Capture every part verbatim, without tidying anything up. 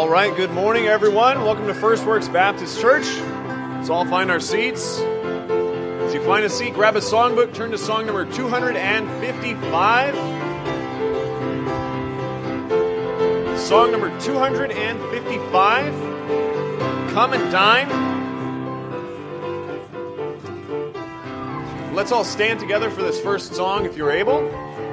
All right, good morning, everyone. Welcome to First Works Baptist Church. Let's all find our seats. As you find a seat, grab a songbook, turn to song number two hundred fifty-five. Song number two hundred fifty-five, Come and Dine. Let's all stand together for this first song if you're able.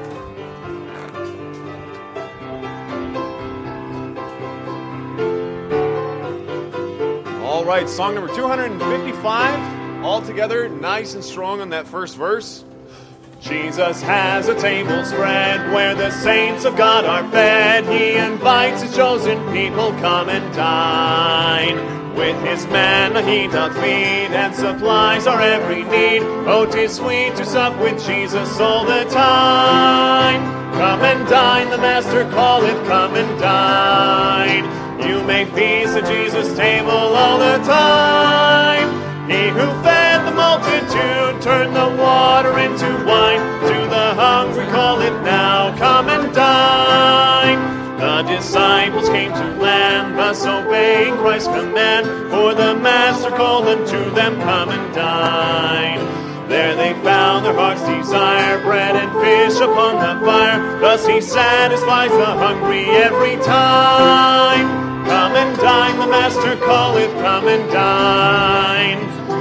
All right, song number two hundred fifty-five, all together, nice and strong on that first verse. Jesus has a table spread where the saints of God are fed. He invites his chosen people, come and dine. With his manna he doth feed and supplies our every need. Oh, 'tis sweet to sup with Jesus all the time. Come and dine, the Master calleth, come and dine. You may feast at Jesus' table all the time. He who fed the multitude turned the water into wine. To the hungry call it now, come and dine. The disciples came to land, thus obeying Christ's command. For the Master called unto them, come and dine. There they found their heart's desire, bread and fish upon the fire. Thus he satisfies the hungry every time. Come and dine, the Master calleth, come and dine.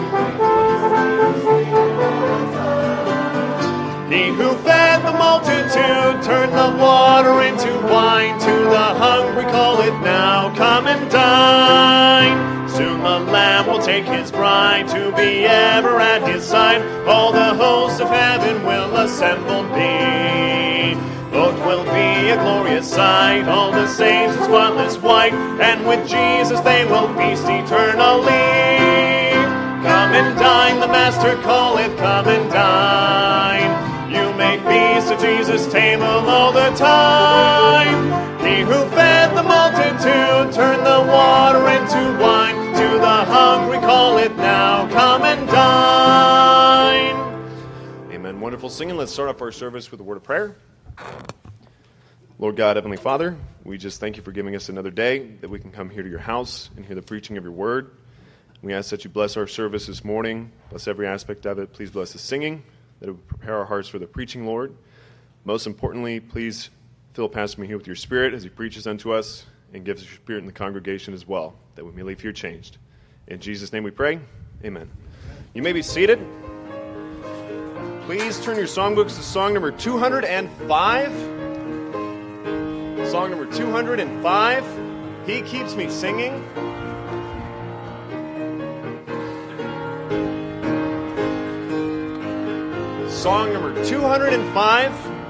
He who fed the multitude turned the water into wine. To the hungry calleth now, come and dine. Soon the Lamb will take his bride to be ever at his side. All the hosts of heaven will assembled be. Both will be a glorious sight, all the saints in spotless white, and with Jesus they will feast eternally. Come and dine, the Master calleth, come and dine. You may feast at Jesus' table all the time. He who fed the multitude turned the water into wine. To the hungry calleth now, come and dine. Amen. Wonderful singing. Let's start off our service with a word of prayer. Lord God, Heavenly Father, we just thank you for giving us another day that we can come here to your house and hear the preaching of your word. We ask that you bless our service this morning, bless every aspect of it. Please bless the singing, that it would prepare our hearts for the preaching, Lord. Most importantly, please fill Pastor Mejia with your Spirit as he preaches unto us and gives us your Spirit in the congregation as well, that we may leave here changed. In Jesus' name we pray, amen. You may be seated. Please turn your songbooks to song number two hundred five. Song number two hundred five, He Keeps Me Singing. Song number two hundred five.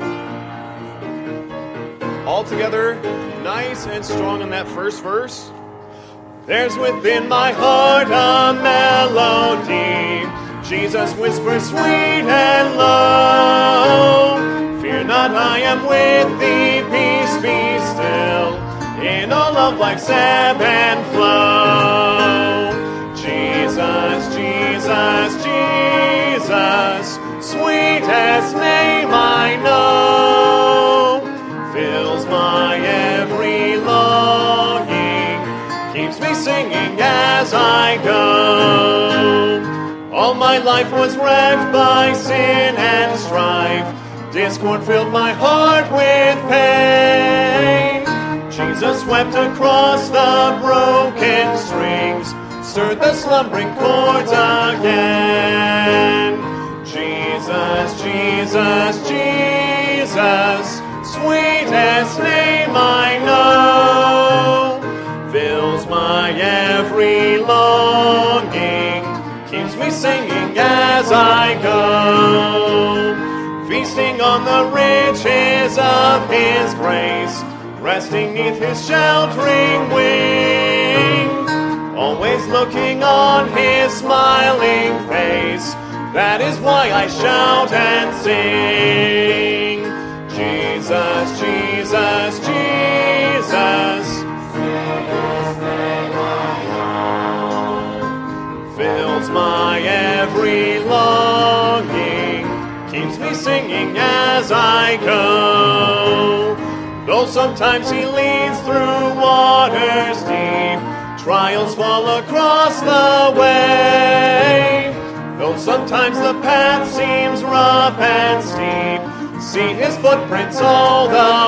All together, nice and strong on that first verse. There's within my heart a melody. Jesus whispers sweet and low. Fear not, I am with thee, peace be still. In all of life's ebb and flow. Jesus, Jesus, Jesus, sweetest name I know. Fills my every longing, keeps me singing as I go. All my life was wrecked by sin and strife. Discord filled my heart with pain. Jesus wept across the broken strings, stirred the slumbering chords again. Jesus, Jesus, Jesus, sweetest name I know. Fills my every longing, keeps me singing as I go. Feasting on the riches of his grace, resting neath his sheltering wing. Always looking on his smiling face, that is why I shout and sing. Jesus, Jesus, Jesus, fills my every longing, keeps me singing as I go. Though sometimes he leads through waters deep, trials fall across the way. Though sometimes the path seems rough and steep, see his footprints all the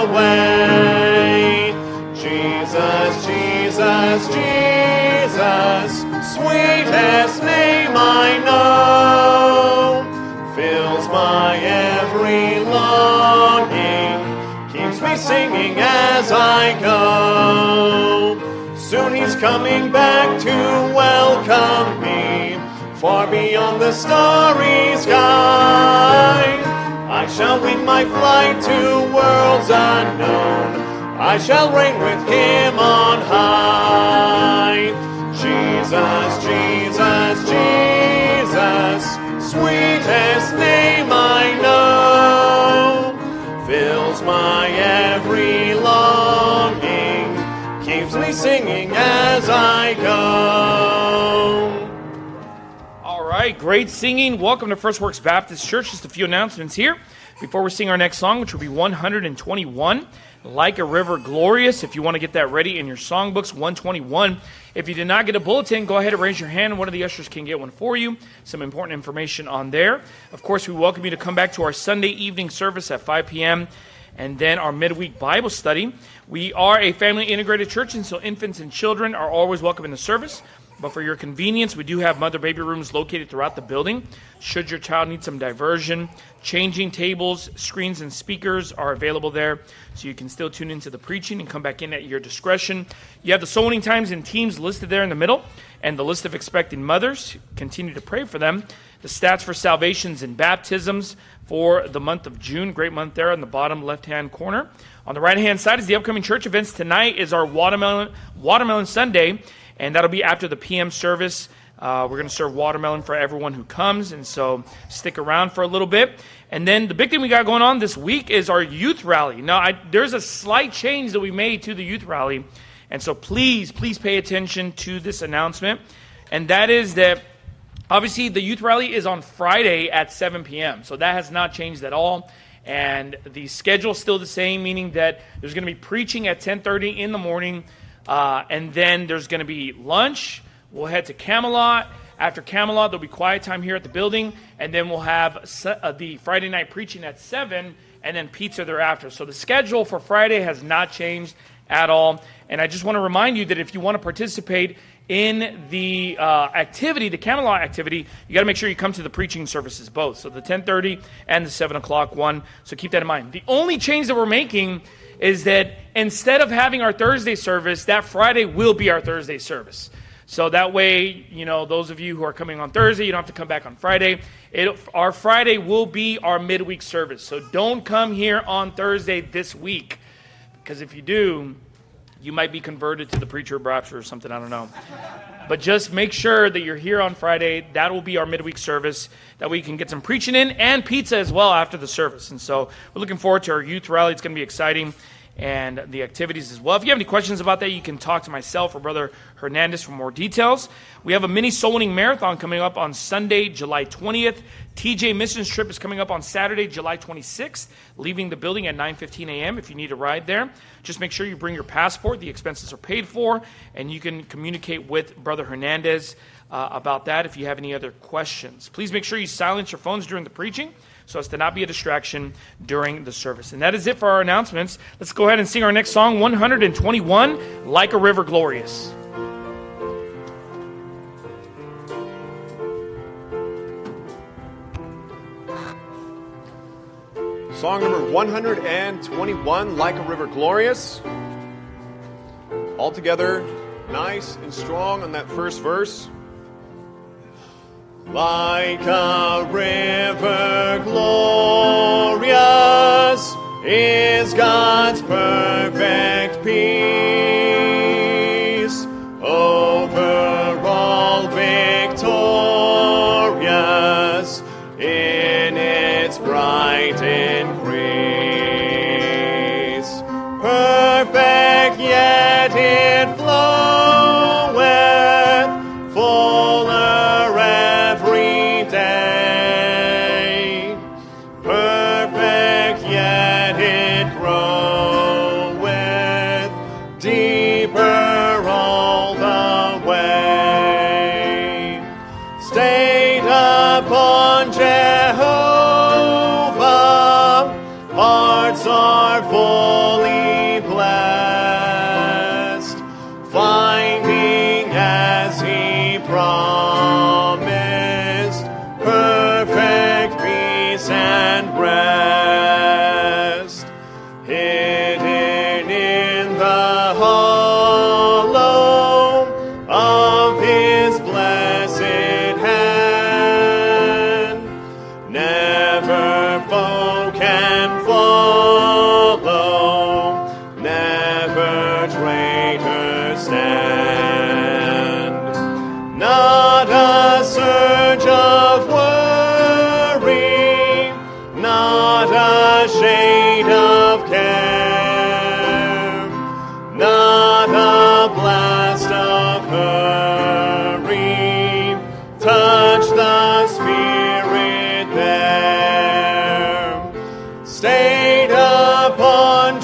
way. Jesus, Jesus, Jesus, sweetest name I know, fills my every longing, keeps me singing as I go. Soon he's coming back to welcome me, far beyond the starry sky. I shall wing my flight to worlds unknown, I shall reign with him on high. Jesus, Jesus, Jesus, sweetest name I know, fills my every longing, keeps me singing as I go. All right, great singing. Welcome to First Works Baptist Church. Just a few announcements here before we sing our next song, which will be one twenty-one. Like a River Glorious. If you want to get that ready in your songbooks, one twenty-one. If you did not get a bulletin, go ahead and raise your hand. One of the ushers can get one for you. Some important information on there. Of course, we welcome you to come back to our Sunday evening service at five p.m. and then our midweek Bible study. We are a family integrated church, and so infants and children are always welcome in the service. But for your convenience, we do have mother baby rooms located throughout the building. Should your child need some diversion, changing tables, screens, and speakers are available there, so you can still tune into the preaching and come back in at your discretion. You have the soul winning times and teams listed there in the middle, and the list of expecting mothers. Continue to pray for them. The stats for salvations and baptisms for the month of June. Great month there on the bottom left-hand corner. On the right-hand side is the upcoming church events. Tonight is our Watermelon, Watermelon Sunday, and that'll be after the P M service. Uh, we're going to serve watermelon for everyone who comes, and so stick around for a little bit. And then the big thing we got going on this week is our youth rally. Now, I, there's a slight change that we made to the youth rally, and so please, please pay attention to this announcement. And that is that, obviously, the youth rally is on Friday at seven p.m., so that has not changed at all. And the schedule is still the same, meaning that there's going to be preaching at ten thirty in the morning, uh, and then there's going to be lunch. We'll head to Camelot. After Camelot, there'll be quiet time here at the building, and then we'll have uh, the Friday night preaching at seven, and then pizza thereafter. So the schedule for Friday has not changed at all. And I just want to remind you that if you want to participate in the uh, activity, the Camelot activity, you got to make sure you come to the preaching services both. So the ten thirty and the seven o'clock one. So keep that in mind. The only change that we're making is that instead of having our Thursday service, that Friday will be our Thursday service. So that way, you know, those of you who are coming on Thursday, you don't have to come back on Friday. It, our Friday will be our midweek service. So don't come here on Thursday this week, because if you do, you might be converted to the preacher of Rapture or something, I don't know. But just make sure that you're here on Friday. That will be our midweek service. That way you can get some preaching in and pizza as well after the service. And so we're looking forward to our youth rally. It's going to be exciting. And the activities as well. If you have any questions about that, you can talk to myself or Brother Hernandez for more details. We have a mini soul winning marathon coming up on Sunday, July twentieth. T J Missions trip is coming up on Saturday, July twenty-sixth, leaving the building at nine fifteen a.m. if you need a ride there. Just make sure you bring your passport. The expenses are paid for, and you can communicate with Brother Hernandez uh, about that if you have any other questions. Please make sure you silence your phones during the preaching, so as to not be a distraction during the service. And that is it for our announcements. Let's go ahead and sing our next song, one twenty-one, Like a River Glorious. Song number one twenty-one, Like a River Glorious. All together, nice and strong on that first verse. Like a river glorious is God's perfect peace, over all victorious in its bright increase. Perfect, yet it floweth fuller every day. Perfect, yet it groweth stayed upon Jehovah, hearts are fully blessed, finding as he promised, perfect peace and rest, hidden in the hollow of his blessed hand. Never foe can follow, never traitor stand. Not a surge of worry, not a shade of care, not a blast of hurry, touch the Spirit there. Stayed upon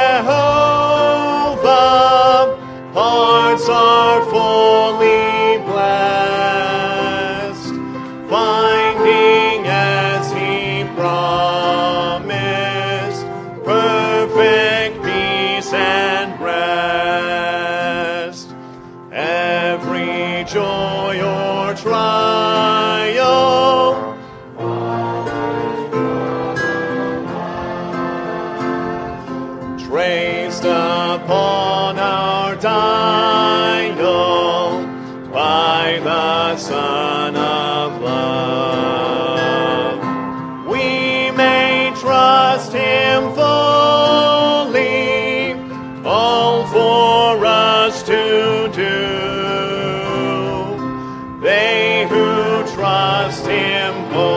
Jehovah, hearts are fully blessed, finding as he promised, perfect peace and rest. Every joy or trial, traced upon our dial by the Son of Love, we may trust him fully, all for us to do. They who trust him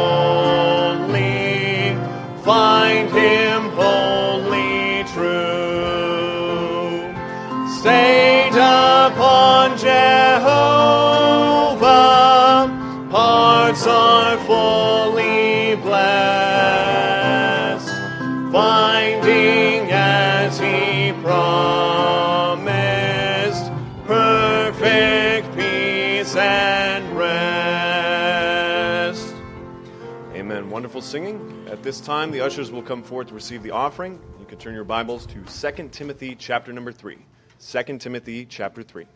wholly find him wholly true. Stayed upon Jehovah, hearts are fully blessed, finding as he promised, perfect peace and rest. Amen. Wonderful singing. At this time, the ushers will come forward to receive the offering. You can turn your Bibles to Second Timothy chapter number three. Second Timothy chapter three.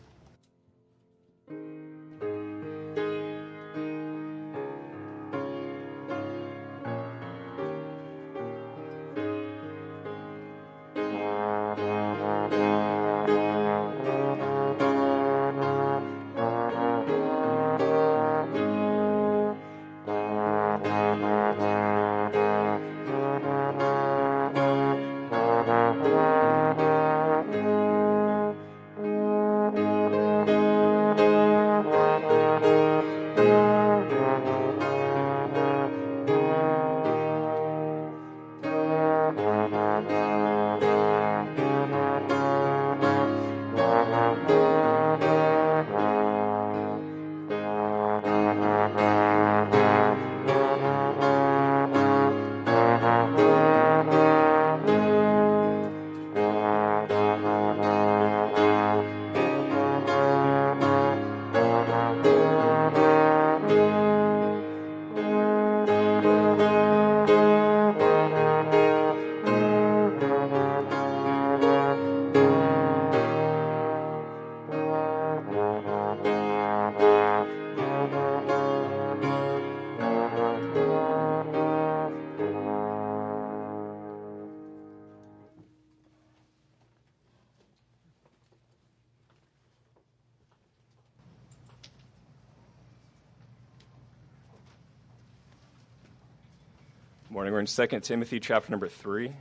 Morning. We're in Second Timothy chapter number three.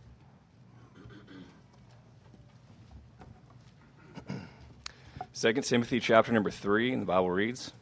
Second Timothy chapter number three, and the Bible reads,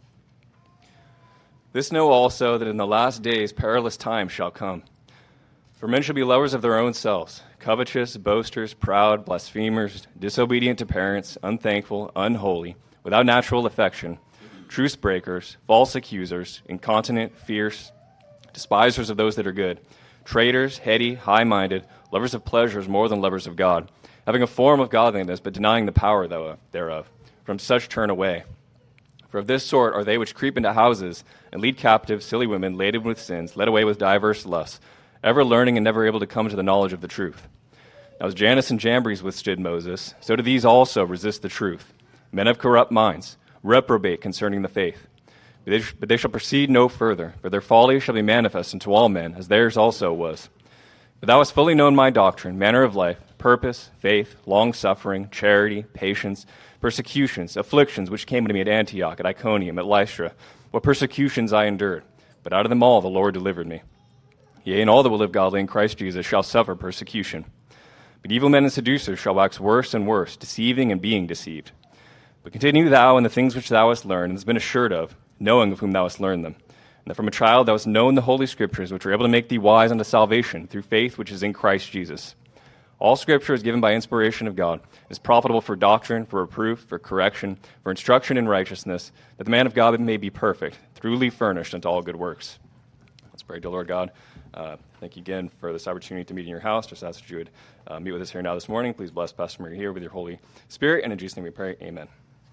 "This know also, that in the last days perilous times shall come. For men shall be lovers of their own selves, covetous, boasters, proud, blasphemers, disobedient to parents, unthankful, unholy, without natural affection, truce breakers, false accusers, incontinent, fierce, despisers of those that are good, traitors, heady, high-minded, lovers of pleasures more than lovers of God, having a form of godliness, but denying the power thereof. From such turn away. For of this sort are they which creep into houses, and lead captive silly women laden with sins, led away with diverse lusts, ever learning and never able to come to the knowledge of the truth. Now as Jannes and Jambres withstood Moses, so do these also resist the truth. Men of corrupt minds, reprobate concerning the faith. But they, sh- but they shall proceed no further, for their folly shall be manifest unto all men, as theirs also was. But thou hast fully known my doctrine, manner of life, purpose, faith, long-suffering, charity, patience, persecutions, afflictions which came unto me at Antioch, at Iconium, at Lystra, what persecutions I endured. But out of them all the Lord delivered me. Yea, and all that will live godly in Christ Jesus shall suffer persecution. But evil men and seducers shall wax worse and worse, deceiving and being deceived. But continue thou in the things which thou hast learned, and hast been assured of, knowing of whom thou hast learned them. And that from a child thou hast known the Holy Scriptures, which are able to make thee wise unto salvation, through faith which is in Christ Jesus. All Scripture is given by inspiration of God, is profitable for doctrine, for reproof, for correction, for instruction in righteousness, that the man of God may be perfect, truly furnished unto all good works. Let's pray. Dear Lord God, uh, thank you again for this opportunity to meet in your house. Just ask that you would uh, meet with us here now this morning. Please bless Pastor Murray here with your Holy Spirit, and in Jesus' name we pray. Amen.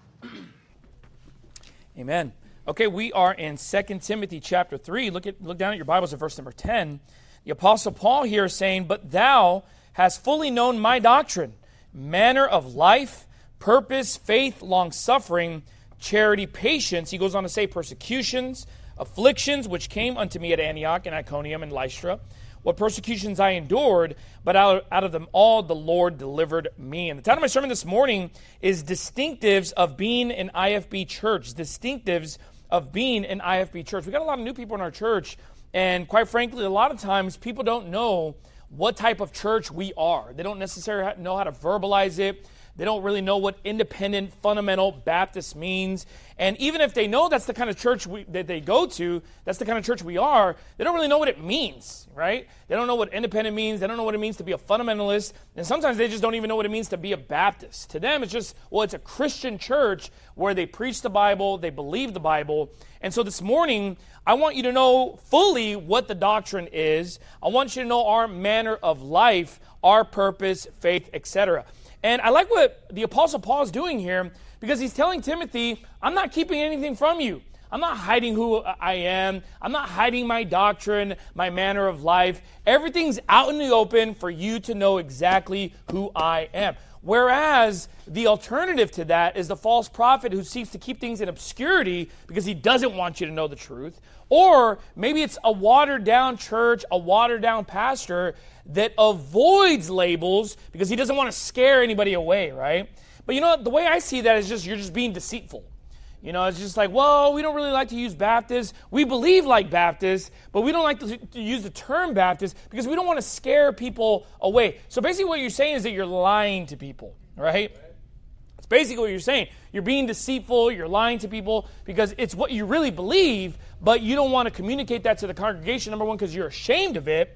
Amen. Okay, we are in Second Timothy chapter three. Look at look down at your Bibles at verse number ten. The Apostle Paul here is saying, "But thou hast fully known my doctrine, manner of life, purpose, faith, long-suffering, charity, patience." He goes on to say, "Persecutions, afflictions, which came unto me at Antioch and Iconium and Lystra. What persecutions I endured, but out, out of them all the Lord delivered me." And the title of my sermon this morning is Distinctives of Being an I F B Church. Distinctives of being an I F B church. We got a lot of new people in our church, and quite frankly, a lot of times people don't know what type of church we are. They don't necessarily know how to verbalize it. They don't really know what independent, fundamental Baptist means. And even if they know that's the kind of church we, that they go to, that's the kind of church we are, they don't really know what it means, right? They don't know what independent means. They don't know what it means to be a fundamentalist. And sometimes they just don't even know what it means to be a Baptist. To them, it's just, well, it's a Christian church where they preach the Bible, they believe the Bible. And so this morning, I want you to know fully what the doctrine is. I want you to know our manner of life, our purpose, faith, et cetera. And I like what the Apostle Paul is doing here, because he's telling Timothy, I'm not keeping anything from you. I'm not hiding who I am. I'm not hiding my doctrine, my manner of life. Everything's out in the open for you to know exactly who I am. Whereas the alternative to that is the false prophet who seeks to keep things in obscurity because he doesn't want you to know the truth. Or maybe it's a watered-down church, a watered-down pastor that avoids labels because he doesn't want to scare anybody away, right? But you know, the way I see that is just you're just being deceitful. You know, it's just like, well, we don't really like to use Baptists. We believe like Baptists, but we don't like to, to use the term Baptist because we don't want to scare people away. So basically what you're saying is that you're lying to people, right? It's basically what you're saying. You're being deceitful, you're lying to people because it's what you really believe, but you don't want to communicate that to the congregation, number one, because you're ashamed of it,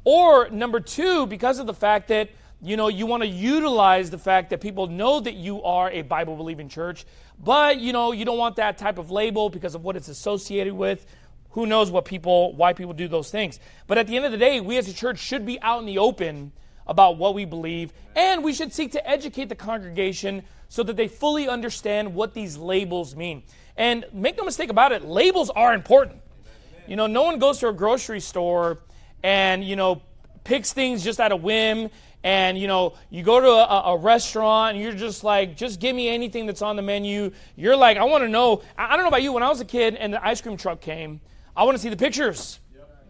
or number two, because of the fact that You know, you want to utilize the fact that people know that you are a Bible-believing church, but, you know, you don't want that type of label because of what it's associated with. Who knows what people, why people do those things. But at the end of the day, we as a church should be out in the open about what we believe, and we should seek to educate the congregation so that they fully understand what these labels mean. And make no mistake about it, labels are important. You know, no one goes to a grocery store and, you know, picks things just out of whim. And, you know, you go to a, a restaurant and you're just like, just give me anything that's on the menu. You're like, I want to know. I, I don't know about you. When I was a kid and the ice cream truck came, I want to see the pictures.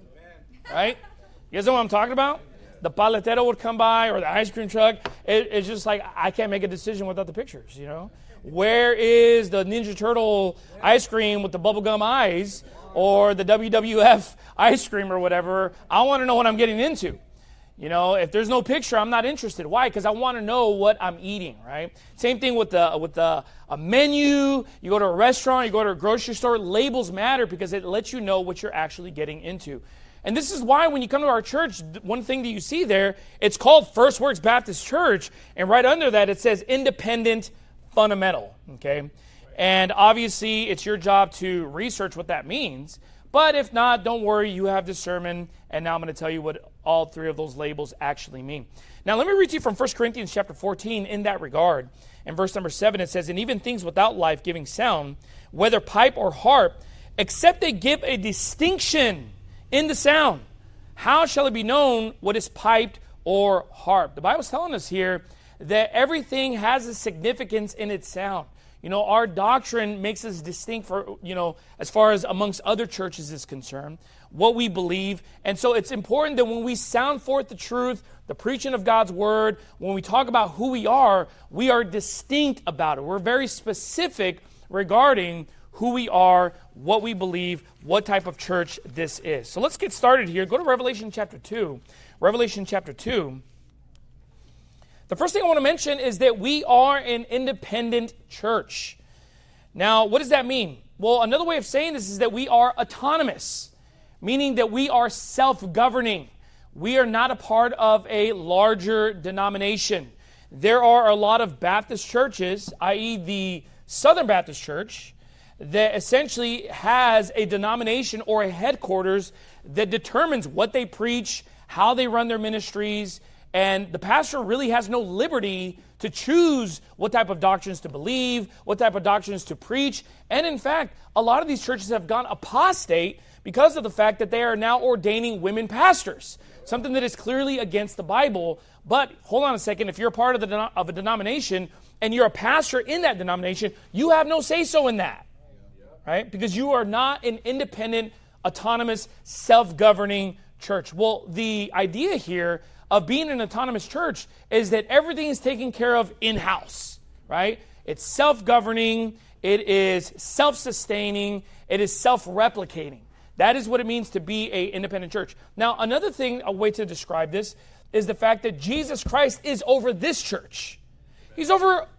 Yep. Right? You guys know what I'm talking about? The paletero would come by or the ice cream truck. It, it's just like, I can't make a decision without the pictures, you know? Where is the Ninja Turtle ice cream with the bubblegum eyes or the W W F ice cream or whatever? I want to know what I'm getting into. You know, if there's no picture, I'm not interested. Why? Because I want to know what I'm eating, right? Same thing with the with the a menu. You go to a restaurant, you go to a grocery store. Labels matter because it lets you know what you're actually getting into. And this is why when you come to our church, one thing that you see there, it's called First Works Baptist Church, and right under that it says Independent Fundamental, okay? And obviously it's your job to research what that means. But if not, don't worry, you have this sermon, and now I'm going to tell you what all three of those labels actually mean. Now, let me read to you from First Corinthians chapter fourteen in that regard. In verse number seven, it says, "And even things without life-giving sound, whether pipe or harp, except they give a distinction in the sound, how shall it be known what is piped or harp?" The Bible's telling us here that everything has a significance in its sound. You know, our doctrine makes us distinct for, you know, as far as amongst other churches is concerned, what we believe. And so it's important that when we sound forth the truth, the preaching of God's word, when we talk about who we are, we are distinct about it. We're very specific regarding who we are, what we believe, what type of church this is. So let's get started here. Go to Revelation chapter two. Revelation chapter two. The first thing I want to mention is that we are an independent church. Now, what does that mean? Well, another way of saying this is that we are autonomous, meaning that we are self-governing. We are not a part of a larger denomination. There are a lot of Baptist churches, that is the Southern Baptist Church, that essentially has a denomination or a headquarters that determines what they preach, how they run their ministries, and the pastor really has no liberty to choose what type of doctrines to believe, what type of doctrines to preach. And in fact, a lot of these churches have gone apostate because of the fact that they are now ordaining women pastors, something that is clearly against the Bible. But hold on a second, if you're a part of, the, of a denomination and you're a pastor in that denomination, you have no say-so in that, right? Because you are not an independent, autonomous, self-governing church. Well, the idea here of being an autonomous church is that everything is taken care of in-house, right? It's self-governing, it is self-sustaining, it is self-replicating. That is what it means to be an independent church. Now, another thing, a way to describe this, is the fact that Jesus Christ is over this church. He's over